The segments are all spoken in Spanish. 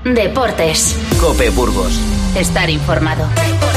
Deportes. COPE Burgos. Estar informado.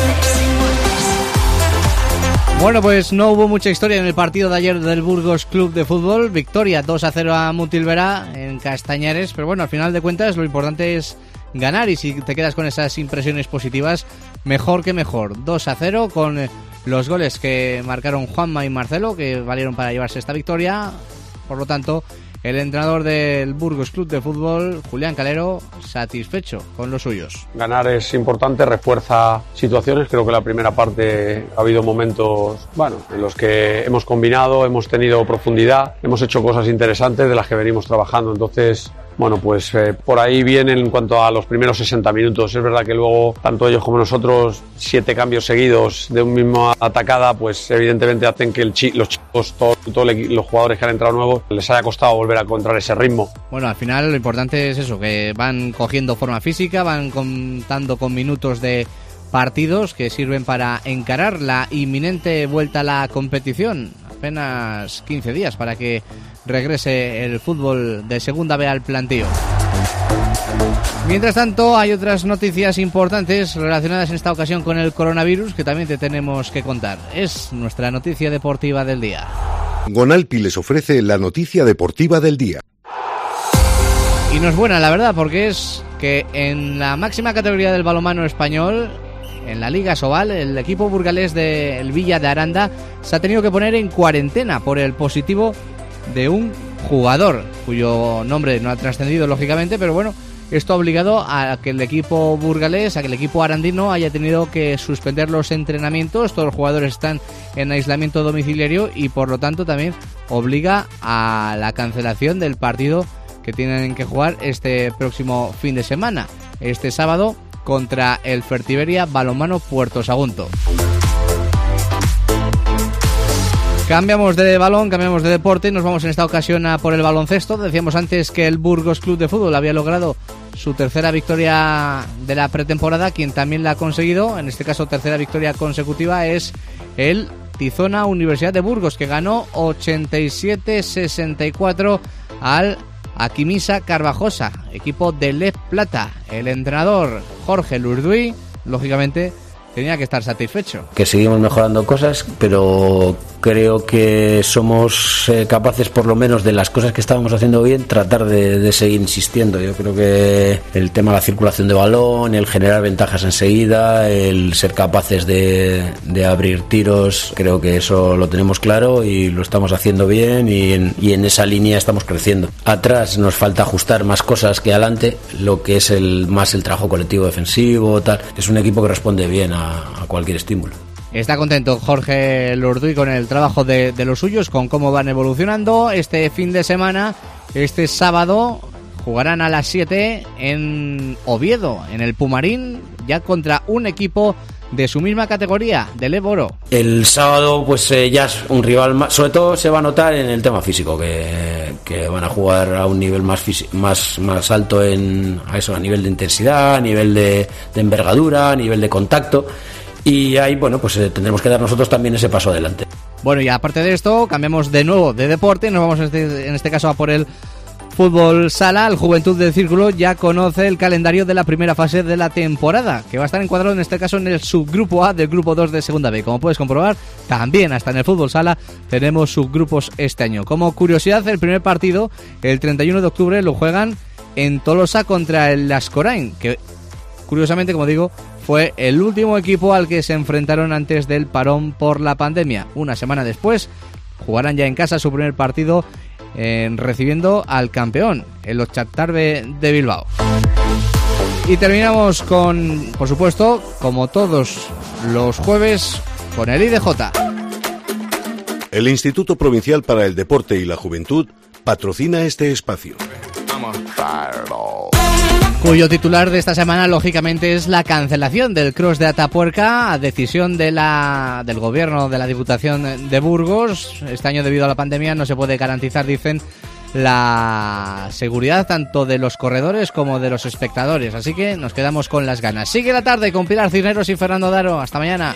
Bueno, pues no hubo mucha historia en el partido de ayer del Burgos Club de Fútbol. Victoria 2-0 a Mutilverá en Castañares. Pero bueno, al final de cuentas lo importante es ganar. Y si te quedas con esas impresiones positivas, mejor que mejor. 2-0 con los goles que marcaron Juanma y Marcelo, que valieron para llevarse esta victoria. Por lo tanto, el entrenador del Burgos Club de Fútbol, Julián Calero, satisfecho con los suyos. Ganar es importante, refuerza situaciones. Creo que la primera parte ha habido momentos, en los que hemos combinado, hemos tenido profundidad, hemos hecho cosas interesantes de las que venimos trabajando. Entonces, por ahí bien en cuanto a los primeros 60 minutos. Es verdad que luego, tanto ellos como nosotros, 7 cambios seguidos de un mismo atacada, pues evidentemente hacen que los chicos, todos los jugadores que han entrado nuevos, les haya costado volver a encontrar ese ritmo. Bueno, al final lo importante es eso, que van cogiendo forma física, van contando con minutos de partidos que sirven para encarar la inminente vuelta a la competición. Apenas 15 días para que regrese el fútbol de Segunda B al plantío. Mientras tanto, hay otras noticias importantes relacionadas en esta ocasión con el coronavirus que también te tenemos que contar. Es nuestra noticia deportiva del día. Gonalpi les ofrece la noticia deportiva del día. Y no es buena, la verdad, porque es que en la máxima categoría del balonmano español, en la Liga Sobal, el equipo burgalés del Villa de Aranda se ha tenido que poner en cuarentena por el positivo de un jugador, cuyo nombre no ha trascendido lógicamente, pero bueno, esto ha obligado a que el equipo burgalés, a que el equipo arandino haya tenido que suspender los entrenamientos. Todos los jugadores están en aislamiento domiciliario y por lo tanto también obliga a la cancelación del partido que tienen que jugar este próximo fin de semana, este sábado, contra el Fertiberia Balonmano Puerto Sagunto. Cambiamos de balón, cambiamos de deporte y nos vamos en esta ocasión a por el baloncesto. Decíamos antes que el Burgos Club de Fútbol había logrado su tercera victoria de la pretemporada. Quien también la ha conseguido, en este caso tercera victoria consecutiva, es el Tizona Universidad de Burgos, que ganó 87-64 al Aquimisa Carvajosa, equipo de Lez Plata. El entrenador Jorge Lurduy, lógicamente, tenía que estar satisfecho. Que seguimos mejorando cosas, pero creo que somos capaces, por lo menos de las cosas que estábamos haciendo bien, tratar de seguir insistiendo. Yo creo que el tema de la circulación de balón, el generar ventajas enseguida, el ser capaces de abrir tiros, creo que eso lo tenemos claro y lo estamos haciendo bien y en esa línea estamos creciendo. Atrás nos falta ajustar más cosas que adelante, lo que es más el trabajo colectivo defensivo, tal. Es un equipo que responde bien a cualquier estímulo. Está contento Jorge Lurduy con el trabajo de los suyos, con cómo van evolucionando. Este fin de semana, este sábado, jugarán a las 7 en Oviedo, en el Pumarín, ya contra un equipo de su misma categoría, del Éboro. El sábado pues ya es un rival más, sobre todo se va a notar en el tema físico, que van a jugar a un nivel más alto a nivel de intensidad, a nivel de envergadura, a nivel de contacto. Y ahí, tendremos que dar nosotros también ese paso adelante. Bueno, y aparte de esto, cambiamos de nuevo de deporte. Nos vamos en este caso a por el fútbol sala. El Juventud del Círculo ya conoce el calendario de la primera fase de la temporada, que va a estar encuadrado en este caso en el subgrupo A del grupo 2 de Segunda B. Como puedes comprobar, también hasta en el fútbol sala tenemos subgrupos este año. Como curiosidad, el primer partido, el 31 de octubre, lo juegan en Tolosa contra el Lascorain, que curiosamente, como digo, fue el último equipo al que se enfrentaron antes del parón por la pandemia. Una semana después jugarán ya en casa su primer partido recibiendo al campeón, el Ochatarbe de Bilbao. Y terminamos con, por supuesto, como todos los jueves, con el IDJ. El Instituto Provincial para el Deporte y la Juventud patrocina este espacio, cuyo titular de esta semana, lógicamente, es la cancelación del Cross de Atapuerca, a decisión del gobierno de la Diputación de Burgos. Este año, debido a la pandemia, no se puede garantizar, dicen, la seguridad tanto de los corredores como de los espectadores, así que nos quedamos con las ganas. Sigue la tarde con Pilar Cisneros y Fernando Daro. Hasta mañana.